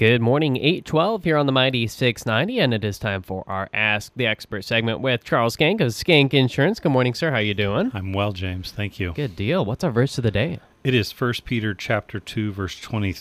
Good morning, 8:12 here on the Mighty 690, and it is time for our Ask the Expert segment with Charles Skank of Skank Insurance. Good morning, sir. How you doing? I'm well, James. Thank you. Good deal. What's our verse of the day? It is 1 Peter chapter 2, verse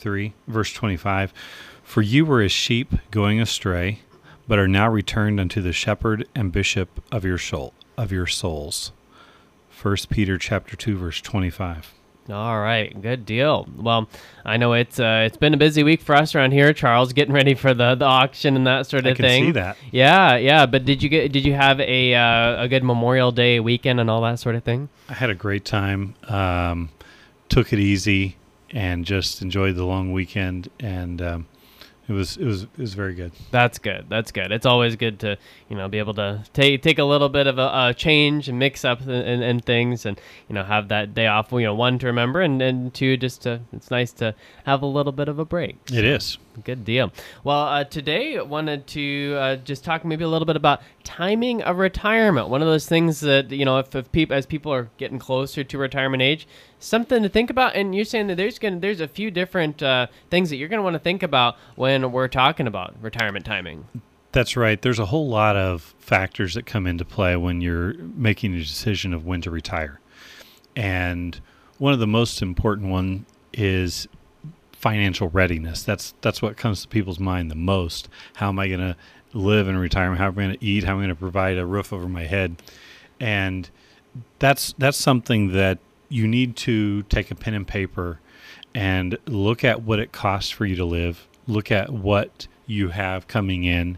25. For you were as sheep going astray, but are now returned unto the shepherd and bishop of your souls. 1 Peter chapter 2, verse 25. All right, good deal. Well, I know it's been a busy week for us around here, Charles, getting ready for the auction and that sort of thing. I can see that. Yeah. But did you have a good Memorial Day weekend and all that sort of thing? I had a great time. Took it easy and just enjoyed the long weekend, and it was very good. That's good. It's always good to be able to take a little bit of a change and mix up and things, and have that day off. One, to remember, and two, it's nice to have a little bit of a break. It is. Good deal. Well, today I wanted to just talk maybe a little bit about timing of retirement. One of those things that as people are getting closer to retirement age, something to think about. And you're saying that there's a few different things that you're going to want to think about when we're talking about retirement timing. That's right. There's a whole lot of factors that come into play when you're making a decision of when to retire. And one of the most important one is financial readiness. That's what comes to people's mind the most. How am I going to live in retirement? How am I going to eat? How am I going to provide a roof over my head? And that's something that you need to take a pen and paper and look at what it costs for you to live. Look at what you have coming in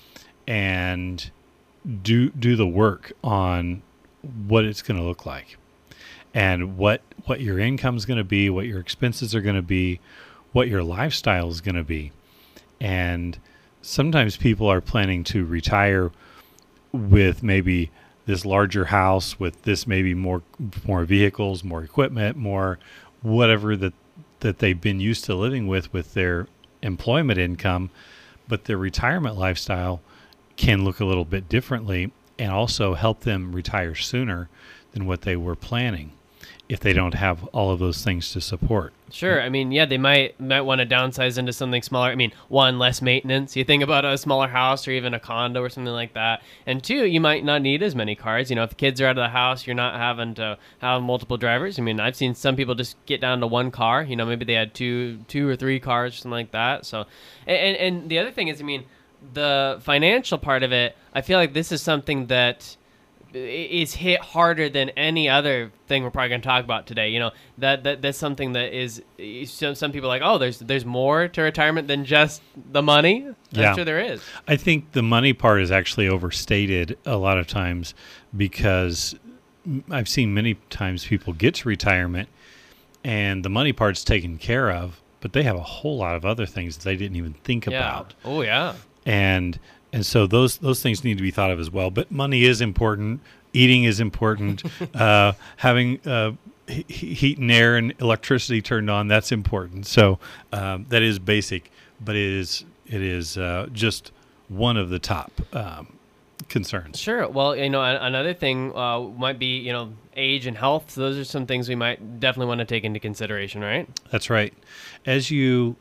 and do the work on what it's going to look like and what your income is going to be, what your expenses are going to be, what your lifestyle is going to be. And sometimes people are planning to retire with maybe this larger house, with this maybe more vehicles, more equipment, more whatever that they've been used to living with their employment income, but their retirement lifestyle can look a little bit differently and also help them retire sooner than what they were planning if they don't have all of those things to support. Sure. I mean, yeah, they might want to downsize into something smaller. I mean, one, less maintenance. You think about a smaller house or even a condo or something like that. And two, you might not need as many cars. If the kids are out of the house, you're not having to have multiple drivers. I mean, I've seen some people just get down to one car. Maybe they had two or three cars or something like that. So, and the other thing is, I mean, the financial part of it, I feel like this is something that is hit harder than any other thing we're probably going to talk about today. That's something that is, some people are like, oh, there's more to retirement than just the money. I'm sure there is. I think the money part is actually overstated a lot of times, because I've seen many times people get to retirement and the money part's taken care of, but they have a whole lot of other things that they didn't even think about. Oh, yeah. And so those things need to be thought of as well. But money is important. Eating is important. Having heat and air and electricity turned on, that's important. So that is basic, but it is just one of the top concerns. Sure. Well, another thing might be, age and health. So those are some things we might definitely want to take into consideration, right? That's right. As you,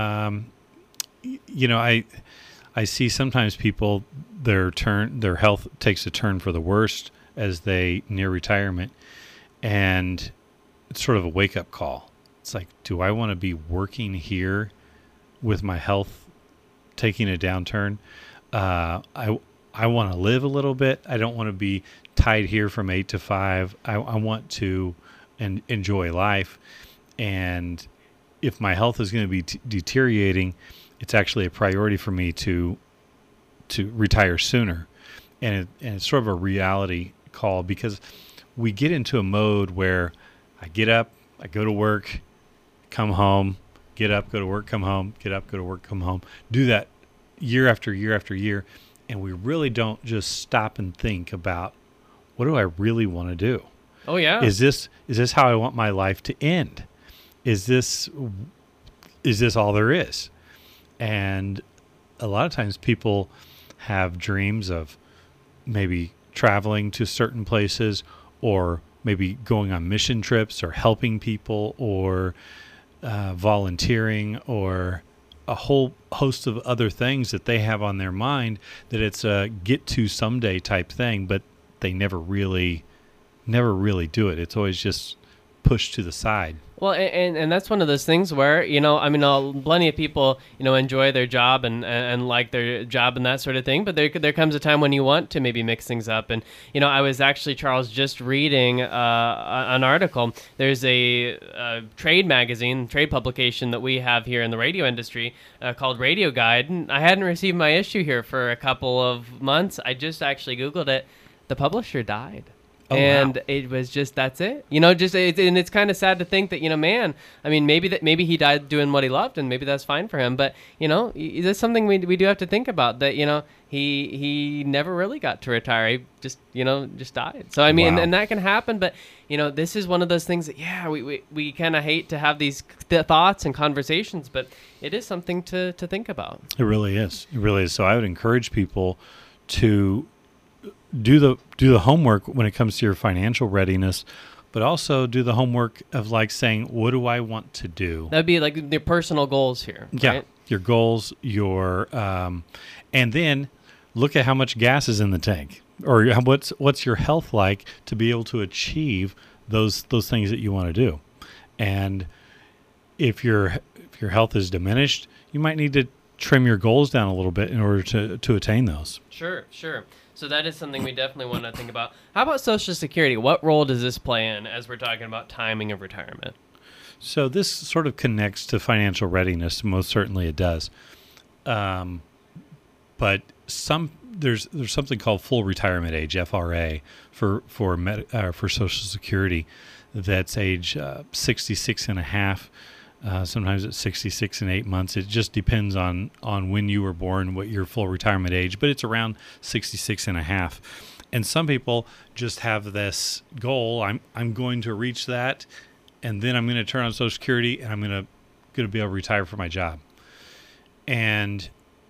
I see sometimes people, their health takes a turn for the worst as they near retirement, and it's sort of a wake-up call. It's like, do I want to be working here with my health taking a downturn? I want to live a little bit. I don't want to be tied here from 8 to 5. I want to enjoy life, and if my health is going to be deteriorating, it's actually a priority for me to retire sooner. And it's sort of a reality call, because we get into a mode where I get up, I go to work, come home, get up, go to work, come home, get up, go to work, come home. Do that year after year after year. And we really don't just stop and think about, what do I really want to do? Oh, yeah. Is this how I want my life to end? Is this all there is? And a lot of times people have dreams of maybe traveling to certain places, or maybe going on mission trips, or helping people, or volunteering, or a whole host of other things that they have on their mind, that it's a get to someday type thing, but they never really do it. It's always just pushed to the side. Well, and that's one of those things where, I mean, plenty of people, enjoy their job and like their job and that sort of thing. But there comes a time when you want to maybe mix things up. And, I was actually, Charles, just reading an article. There's a trade magazine, trade publication that we have here in the radio industry called Radio Guide. And I hadn't received my issue here for a couple of months. I just actually Googled it. The publisher died. Oh, and wow. it was just, that's it. And it's kind of sad to think that, man, I mean, maybe he died doing what he loved, and maybe that's fine for him. But, that's something we do have to think about, that, he never really got to retire. He just died. So, I mean, Wow. and that can happen. But, this is one of those things that, we kind of hate to have these thoughts and conversations, but it is something to think about. It really is. It really is. So I would encourage people to do the homework when it comes to your financial readiness, but also do the homework of like saying, what do I want to do? That'd be like your personal goals here. Yeah, right? your goals, and then look at how much gas is in the tank, or what's your health like to be able to achieve those things that you want to do. And if your health is diminished, you might need to trim your goals down a little bit in order to attain those. Sure. So that is something we definitely want to think about. How about Social Security? What role does this play in as we're talking about timing of retirement? So this sort of connects to financial readiness. Most certainly it does. But there's something called full retirement age, FRA, for Social Security. That's age 66 and a half. Sometimes it's 66 and 8 months. It just depends on when you were born, what your full retirement age, but it's around 66 and a half. And some people just have this goal. I'm going to reach that, and then I'm going to turn on Social Security, and I'm going to be able to retire from my job. And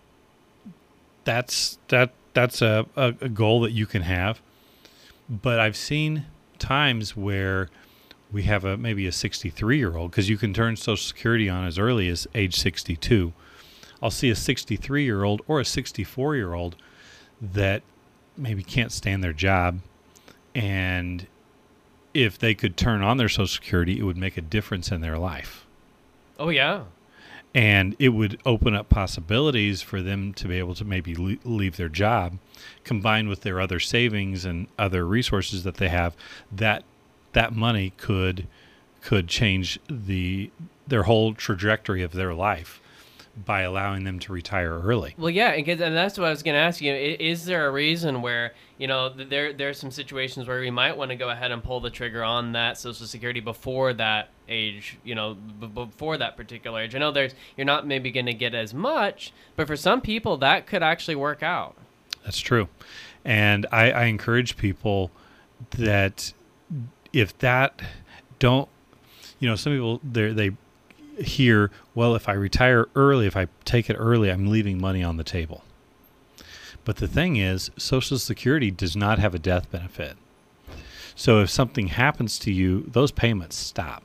that's a goal that you can have. But I've seen times where we have maybe a 63-year-old, because you can turn Social Security on as early as age 62. I'll see a 63-year-old or a 64-year-old that maybe can't stand their job, and if they could turn on their Social Security, it would make a difference in their life. Oh, yeah. And it would open up possibilities for them to be able to maybe leave their job, combined with their other savings and other resources that they have. That money could change their whole trajectory of their life by allowing them to retire early. Well, yeah, and that's what I was going to ask you. Is there a reason where, there's some situations where we might want to go ahead and pull the trigger on that Social Security before that age, before that particular age? I know you're not maybe going to get as much, but for some people that could actually work out. That's true. And I encourage people that if that some people they hear, well, if I retire early, if I take it early, I'm leaving money on the table. But the thing is, Social Security does not have a death benefit. So if something happens to you, those payments stop.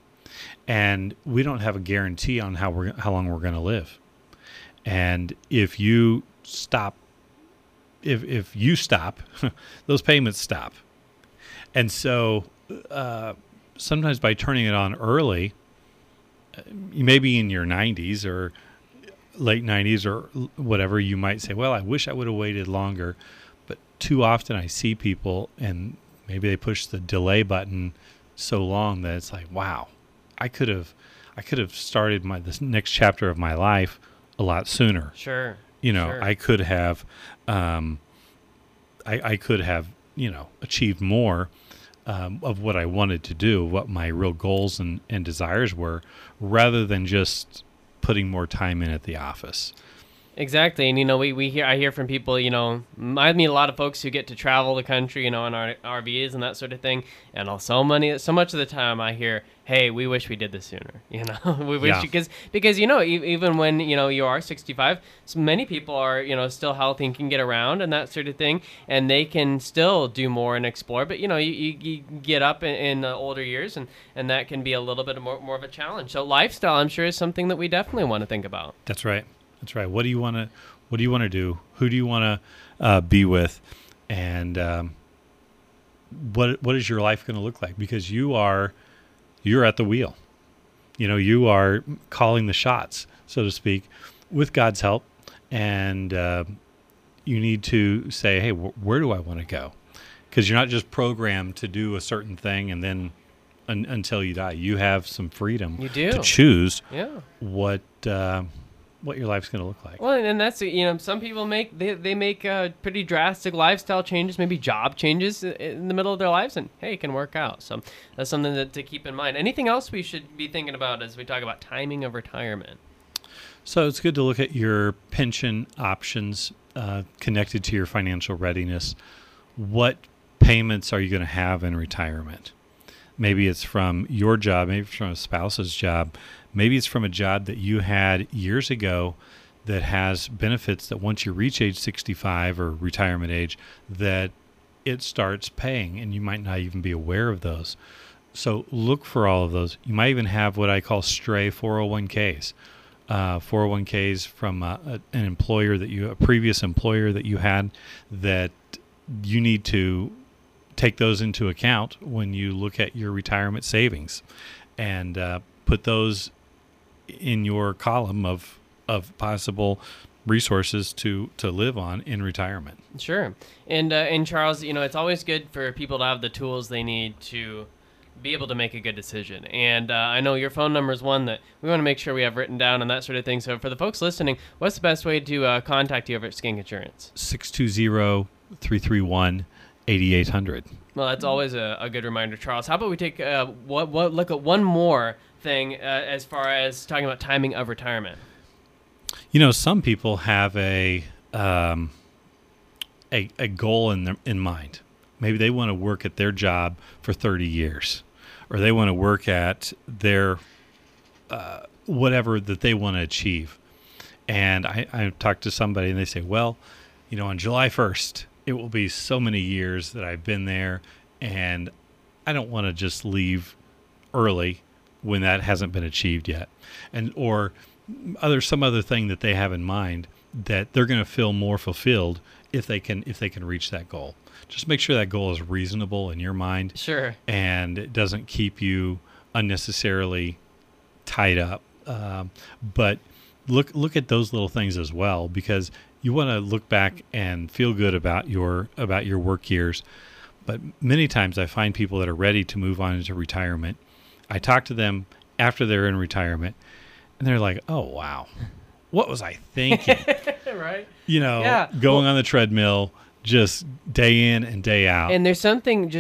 And we don't have a guarantee on how long we're going to live. And if you stop, if you stop, those payments stop. And so sometimes by turning it on early, you may be in your 90s or late 90s or whatever, you might say, well, I wish I would have waited longer. But too often I see people, and maybe they push the delay button so long that it's like, wow, I could have started this next chapter of my life a lot sooner. Sure. Sure. I could have I could have achieved more of what I wanted to do, what my real goals and desires were, rather than just putting more time in at the office. Exactly, and I hear from people. I meet a lot of folks who get to travel the country, in our RVs and that sort of thing. And so much of the time, I hear, "Hey, we wish we did this sooner." We wish Yeah, because even when you are 65, so many people are still healthy and can get around and that sort of thing, and they can still do more and explore. But you get up in the older years, and that can be a little bit more of a challenge. So lifestyle, I'm sure, is something that we definitely want to think about. that's right. That's right. What do you want to do? Who do you want to be with? And what is your life going to look like? Because you're at the wheel. You are calling the shots, so to speak, with God's help. And you need to say, hey, where do I want to go? Because you're not just programmed to do a certain thing and then until you die. You have some freedom You do. to choose Yeah. what your life's going to look like. Well, and that's some people make pretty drastic lifestyle changes, maybe job changes in the middle of their lives, and hey, it can work out. So that's something to keep in mind. Anything else we should be thinking about as we talk about timing of retirement? So it's good to look at your pension options connected to your financial readiness. What payments are you going to have in retirement? Maybe it's from your job, maybe it's from a spouse's job, maybe it's from a job that you had years ago that has benefits that once you reach age 65 or retirement age, that it starts paying, and you might not even be aware of those. So look for all of those. You might even have what I call stray 401ks. 401ks from an employer a previous employer that you had, that you need to take those into account when you look at your retirement savings, and put those in your column of possible resources to live on in retirement. Sure. And Charles, it's always good for people to have the tools they need to be able to make a good decision. And I know your phone number is one that we want to make sure we have written down and that sort of thing. So for the folks listening, what's the best way to contact you over at Skink Insurance? 620-331-8800. Well, that's always a good reminder, Charles. How about we take look at one more thing as far as talking about timing of retirement? Some people have a goal in mind. Maybe they want to work at their job for 30 years, or they want to work at their whatever that they want to achieve. And I talked to somebody, and they say, well, on July 1st, it will be so many years that I've been there, and I don't want to just leave early when that hasn't been achieved yet. Or some other thing that they have in mind that they're going to feel more fulfilled if they can reach that goal. Just make sure that goal is reasonable in your mind. Sure. And it doesn't keep you unnecessarily tied up. But look at those little things as well, because you want to look back and feel good about your work years. But many times I find people that are ready to move on into retirement. I talk to them after they're in retirement, and they're like, "Oh wow, what was I thinking?" Right? Going on the treadmill just day in and day out. And there's something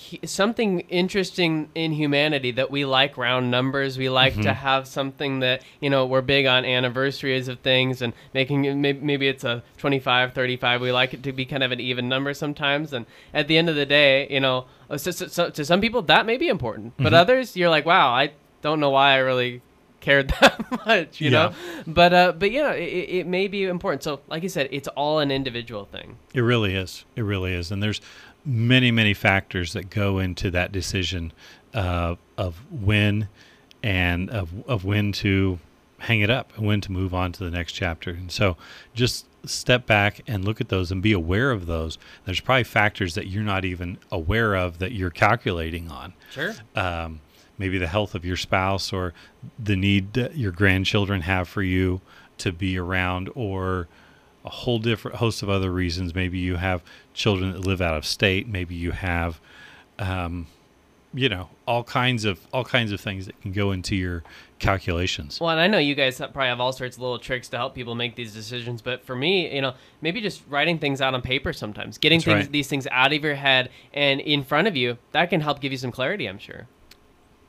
interesting in humanity that we like round numbers. We like to have something that, we're big on anniversaries of things and making maybe it's a 25, 35. We like it to be kind of an even number sometimes. And at the end of the day, to some people that may be important, but others you're like, wow, I don't know why I really cared that much, know. But it may be important. So like you said, it's all an individual thing. It really is. And there's many factors that go into that decision of when, and of when to hang it up and when to move on to the next chapter. And so just step back and look at those and be aware of those. There's probably factors that you're not even aware of that you're calculating on. Sure. Maybe the health of your spouse, or the need that your grandchildren have for you to be around, or a whole different host of other reasons. Maybe you have children that live out of state. Maybe you have, all kinds of things that can go into your calculations. Well, and I know you guys probably have all sorts of little tricks to help people make these decisions, but for me, maybe just writing things out on paper sometimes, getting these things out of your head and in front of you, that can help give you some clarity, I'm sure.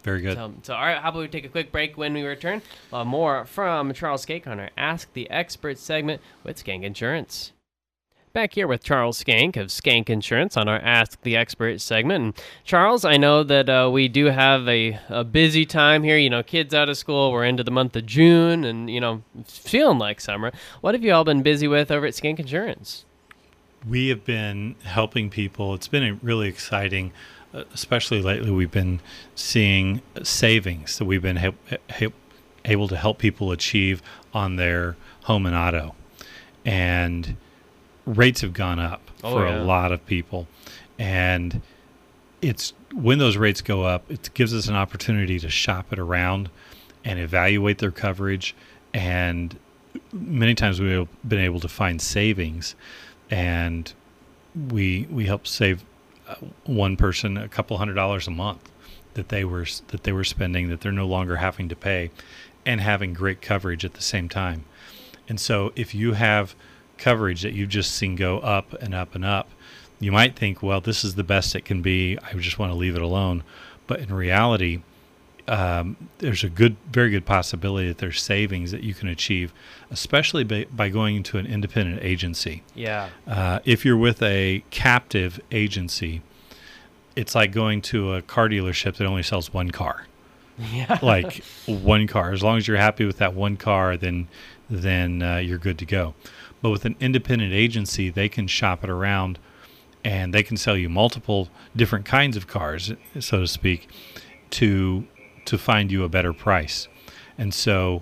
Very good. So, all right, how about we take a quick break? When we return, more from Charles Skank on our Ask the Expert segment with Skank Insurance. Back here with Charles Skank of Skank Insurance on our Ask the Expert segment. And Charles, I know that we do have a busy time here. You know, kids out of school. We're into the month of June and, you know, feeling like summer. What have you all been busy with over at Skank Insurance? We have been helping people. It's been really exciting, especially lately. We've been seeing savings that we've been able to help people achieve on their home and auto. And rates have gone up a lot of people, and it's when those rates go up, it gives us an opportunity to shop it around and evaluate their coverage, and many times we've been able to find savings, and we help save one person a couple $100 a month that they were spending, that they're no longer having to pay, and having great coverage at the same time. And so if you have coverage that you've just seen go up and up and up, you might think, well, this is the best it can be, I just want to leave it alone. But in reality, there's a very good possibility that there's savings that you can achieve, especially by going into an independent agency. Yeah. If you're with a captive agency, it's like going to a car dealership that only sells one car. Yeah. Like one car. As long as you're happy with that one car, then you're good to go. But with an independent agency, they can shop it around, and they can sell you multiple different kinds of cars, so to speak, to find you a better price. And so,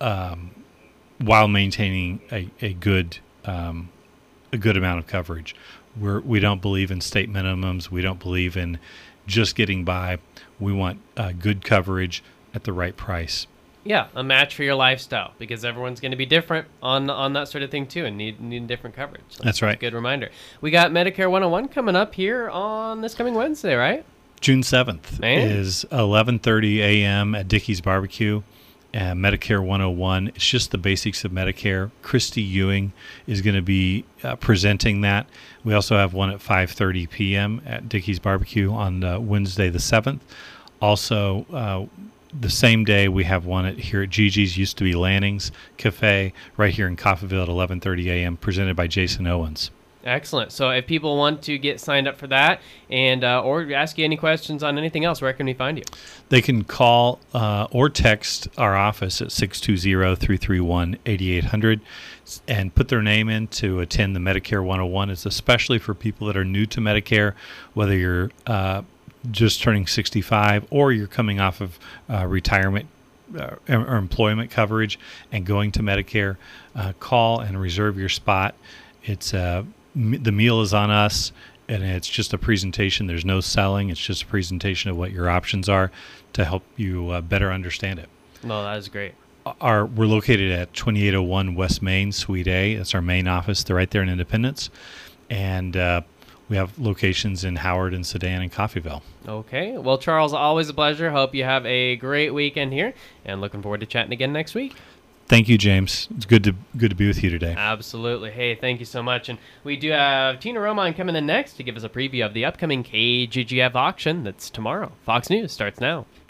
while maintaining a good amount of coverage, we don't believe in state minimums. We don't believe in just getting by. We want good coverage at the right price. Yeah, a match for your lifestyle, because everyone's going to be different on that sort of thing too, and need different coverage. So that's right. Good reminder. We got Medicare 101 coming up here on this coming Wednesday, right? June 7th is 11:30 a.m. at Dickey's Barbecue. Medicare 101. It's just the basics of Medicare. Christy Ewing is going to be presenting that. We also have one at 5:30 p.m. at Dickey's Barbecue on Wednesday the 7th. Also, the same day we have one here at Gigi's, used to be Lanning's Cafe, right here in Coffeyville at 11:30 a.m., presented by Jason Owens. Excellent. So if people want to get signed up for that and or ask you any questions on anything else, where can we find you? They can call or text our office at 620-331-8800 and put their name in to attend the Medicare 101. It's especially for people that are new to Medicare, whether you're just turning 65 or you're coming off of retirement or employment coverage and going to Medicare. Call and reserve your spot. It's the meal is on us, and it's just a presentation. There's no selling. It's just a presentation of what your options are to help you better understand it. No, that is great. We're located at 2801 West Main, Suite A. That's our main office. They're right there in Independence. And we have locations in Howard and Sedan and Coffeyville. Okay. Well, Charles, always a pleasure. Hope you have a great weekend here, and looking forward to chatting again next week. Thank you, James. It's good to be with you today. Absolutely. Hey, thank you so much. And we do have Tina Roman coming in next to give us a preview of the upcoming KGGF auction that's tomorrow. Fox News starts now.